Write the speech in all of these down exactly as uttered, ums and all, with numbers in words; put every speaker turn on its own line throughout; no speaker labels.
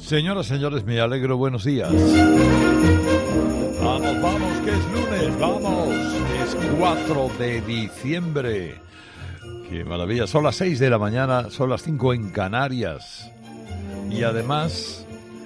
Señoras, señores, me alegro, buenos días. Vamos, vamos, que es lunes, vamos. Es cuatro de diciembre. Qué maravilla, son las seis de la mañana, son las cinco en Canarias. Y además,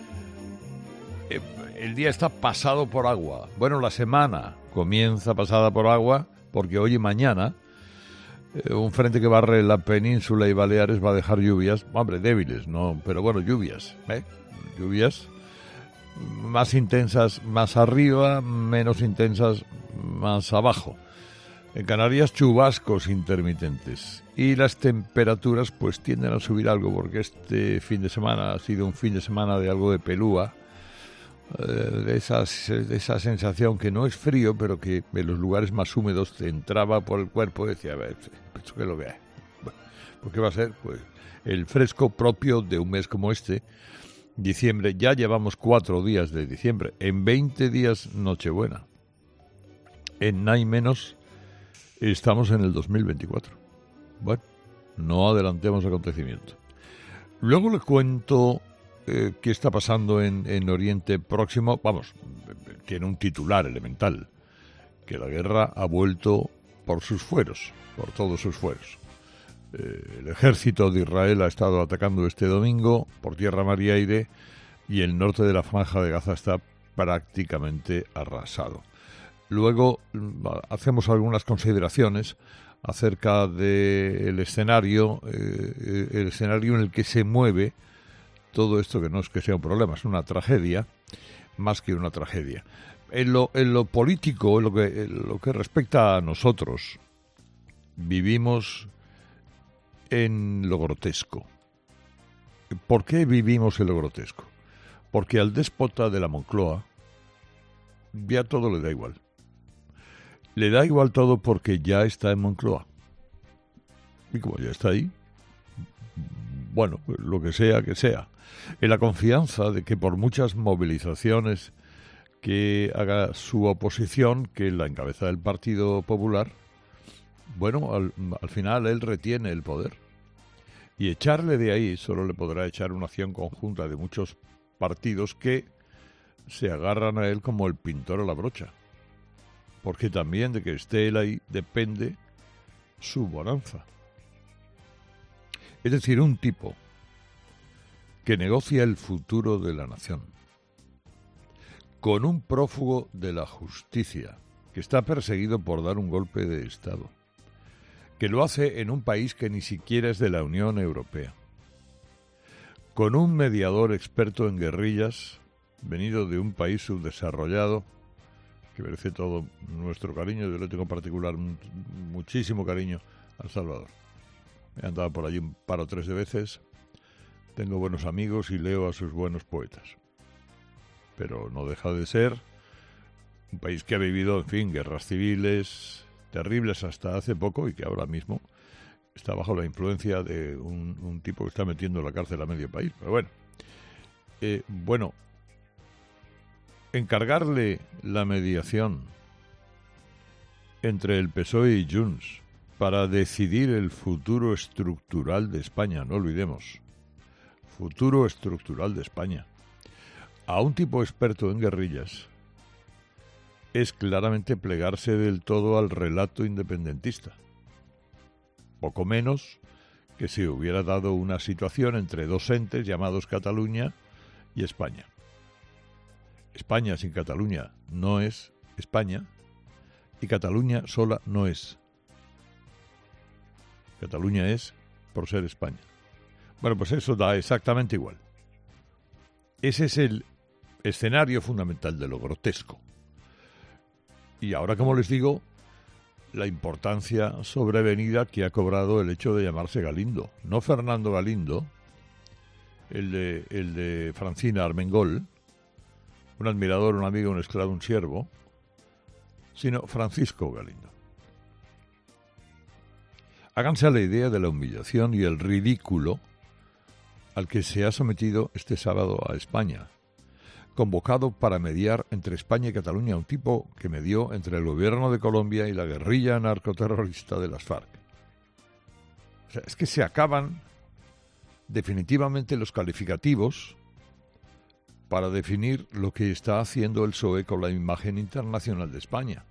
eh, el día está pasado por agua. Bueno, la semana comienza pasada por agua, porque hoy y mañana eh, un frente que barre la península y Baleares va a dejar lluvias, hombre, débiles, no, pero bueno, lluvias, ¿eh? Lluvias más intensas más arriba, menos intensas más abajo. En Canarias, chubascos intermitentes. Y las temperaturas pues tienden a subir algo, porque este fin de semana ha sido un fin de semana de algo de pelúa, eh, de, esas, de esa sensación que no es frío, pero que en los lugares más húmedos te entraba por el cuerpo y decía, a ver, ¿esto qué es lo que hay? Bueno, pues ¿qué va a ser? Pues el fresco propio de un mes como este, diciembre. Ya llevamos cuatro días de diciembre. En veinte días Nochebuena. En nada y menos estamos en el dos mil veinticuatro. Bueno, no adelantemos acontecimientos. Luego le cuento eh, qué está pasando en, en Oriente Próximo. Vamos, tiene un titular elemental, que la guerra ha vuelto por sus fueros, por todos sus fueros. Eh, el ejército de Israel ha estado atacando este domingo por tierra, mar y aire, y el norte de la franja de Gaza está prácticamente arrasado. Luego hacemos algunas consideraciones acerca del escenario, eh, el escenario en el que se mueve todo esto, que no es que sea un problema, es una tragedia, más que una tragedia. En lo, en lo político, en lo que, en lo que respecta a nosotros, vivimos en lo grotesco. ¿Por qué vivimos en lo grotesco? Porque al déspota de la Moncloa ya todo le da igual. Le da igual todo porque ya está en Moncloa. Y como ya está ahí, bueno, pues lo que sea que sea. En la confianza de que por muchas movilizaciones que haga su oposición, que la encabeza el Partido Popular, bueno, al, al final él retiene el poder. Y echarle de ahí solo le podrá echar una acción conjunta de muchos partidos que se agarran a él como el pintor a la brocha. Porque también de que esté él ahí depende su bonanza. Es decir, un tipo que negocia el futuro de la nación con un prófugo de la justicia que está perseguido por dar un golpe de Estado, que lo hace en un país que ni siquiera es de la Unión Europea, con un mediador experto en guerrillas, venido de un país subdesarrollado, que merece todo nuestro cariño. Yo le tengo en particular muchísimo cariño a El Salvador. He andado por allí un par o tres de veces, tengo buenos amigos y leo a sus buenos poetas. Pero no deja de ser un país que ha vivido, en fin, guerras civiles terribles hasta hace poco y que ahora mismo está bajo la influencia de un, un tipo que está metiendo en la cárcel a medio país. Pero bueno, eh, bueno, encargarle la mediación entre el P S O E y Junts para decidir el futuro estructural de España, no olvidemos, futuro estructural de España, a un tipo experto en guerrillas, es claramente plegarse del todo al relato independentista. Poco menos que si hubiera dado una situación entre dos entes llamados Cataluña y España. España sin Cataluña no es España y Cataluña sola no es. Cataluña es por ser España. Bueno, pues eso da exactamente igual. Ese es el escenario fundamental de lo grotesco. Y ahora, como les digo, la importancia sobrevenida que ha cobrado el hecho de llamarse Galindo. No Fernando Galindo, el de, el de Francina Armengol, un admirador, un amigo, un esclavo, un siervo, sino Francisco Galindo. Háganse a la idea de la humillación y el ridículo al que se ha sometido este sábado a España, convocado para mediar entre España y Cataluña, un tipo que medió entre el gobierno de Colombia y la guerrilla narcoterrorista de las FARC. O sea, es que se acaban definitivamente los calificativos para definir lo que está haciendo el P S O E con la imagen internacional de España.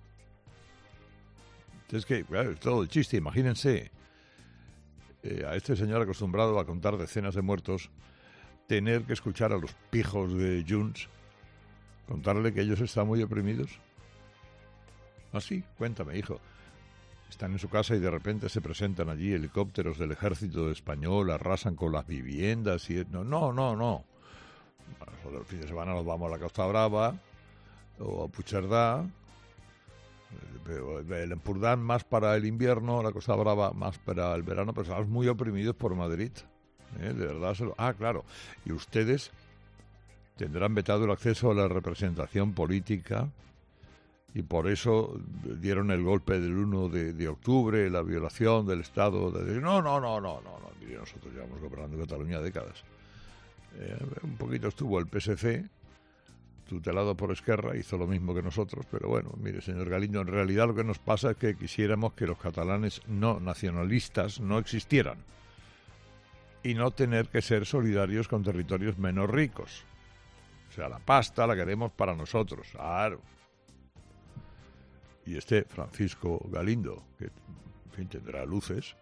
Es que, claro, es todo el chiste. Imagínense eh, a este señor acostumbrado a contar decenas de muertos, tener que escuchar a los pijos de Junts contarle que ellos están muy oprimidos. Así, cuéntame, hijo. Están en su casa y de repente se presentan allí helicópteros del ejército español, arrasan con las viviendas y... No, no, no, no. Nosotros el fin de semana nos vamos a la Costa Brava o a Puigcerdá, pero el Empurdán más para el invierno, la Costa Brava más para el verano, pero estamos muy oprimidos por Madrid. ¿eh? De verdad. Se lo... Ah, claro. Y ustedes tendrán vetado el acceso a la representación política y por eso dieron el golpe del uno de octubre, la violación del Estado. De... No, no, no, no, no, no. Mire, nosotros llevamos gobernando Cataluña décadas. Eh, un poquito estuvo el P S C, tutelado por Esquerra, hizo lo mismo que nosotros, pero bueno, mire, señor Galindo, en realidad lo que nos pasa es que quisiéramos que los catalanes no nacionalistas no existieran y no tener que ser solidarios con territorios menos ricos. O sea, la pasta la queremos para nosotros, claro. Y este Francisco Galindo, que en fin tendrá luces,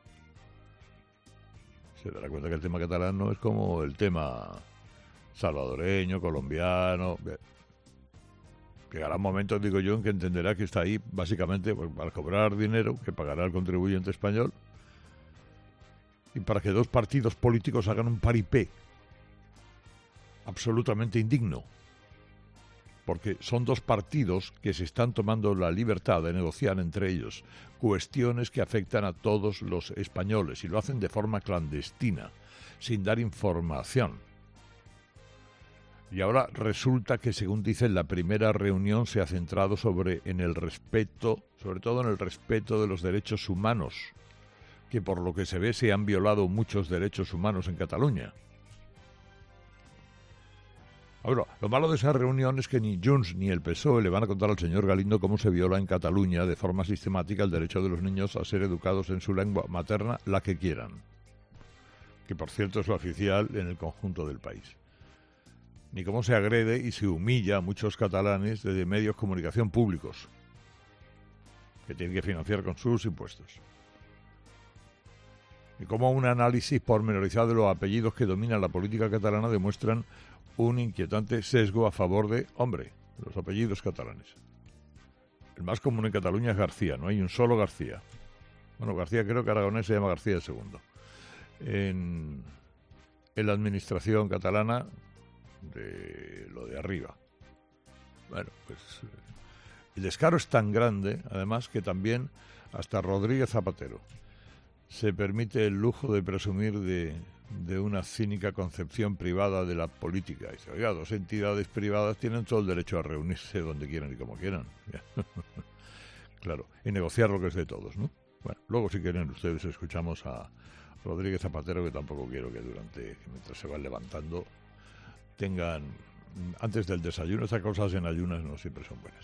se dará cuenta que el tema catalán no es como el tema salvadoreño, colombiano. Llegará un momento, digo yo, en que entenderá que está ahí básicamente pues, para cobrar dinero que pagará el contribuyente español y para que dos partidos políticos hagan un paripé absolutamente indigno. Porque son dos partidos que se están tomando la libertad de negociar entre ellos cuestiones que afectan a todos los españoles y lo hacen de forma clandestina, sin dar información. Y ahora resulta que, según dicen, la primera reunión se ha centrado sobre en el respeto, sobre todo en el respeto de los derechos humanos, que por lo que se ve se han violado muchos derechos humanos en Cataluña. Ahora, lo malo de esa reunión es que ni Junts ni el P S O E le van a contar al señor Galindo cómo se viola en Cataluña de forma sistemática el derecho de los niños a ser educados en su lengua materna, la que quieran, que por cierto es la oficial en el conjunto del país. Ni cómo se agrede y se humilla a muchos catalanes desde medios de comunicación públicos, que tienen que financiar con sus impuestos. Ni cómo un análisis pormenorizado de los apellidos que dominan la política catalana demuestran un inquietante sesgo a favor de, hombre, los apellidos catalanes. El más común en Cataluña es García, no hay un solo García. Bueno, García creo que Aragonés se llama García de segundo. En, en la administración catalana, de lo de arriba. Bueno, pues el descaro es tan grande, además, que también hasta Rodríguez Zapatero se permite el lujo de presumir de, de una cínica concepción privada de la política. Y dice, oiga, dos entidades privadas tienen todo el derecho a reunirse donde quieran y como quieran. Claro, y negociar lo que es de todos, ¿no? Bueno, luego si quieren ustedes escuchamos a Rodríguez Zapatero, que tampoco quiero que durante, mientras se van levantando, tengan, antes del desayuno, estas cosas en ayunas no siempre son buenas.